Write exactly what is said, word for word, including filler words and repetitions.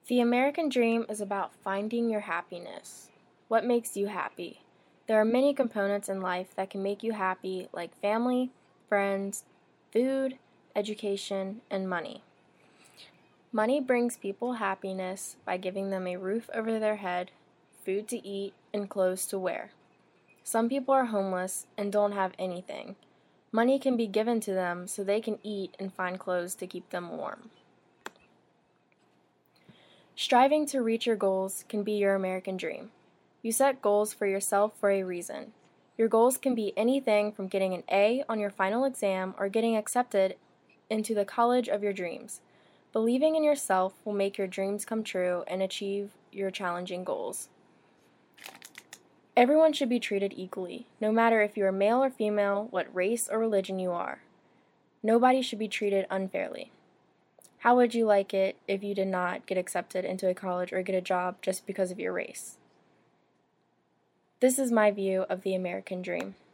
The American dream is about finding your happiness. What makes you happy? There are many components in life that can make you happy, like family, friends, food, education, and money. Money brings people happiness by giving them a roof over their head, food to eat, and clothes to wear. Some people are homeless and don't have anything. Money can be given to them so they can eat and find clothes to keep them warm. Striving to reach your goals can be your American dream. You set goals for yourself for a reason. Your goals can be anything from getting an A on your final exam or getting accepted into the college of your dreams. Believing in yourself will make your dreams come true and achieve your challenging goals. Everyone should be treated equally, no matter if you are male or female, what race or religion you are. Nobody should be treated unfairly. How would you like it if you did not get accepted into a college or get a job just because of your race? This is my view of the American dream.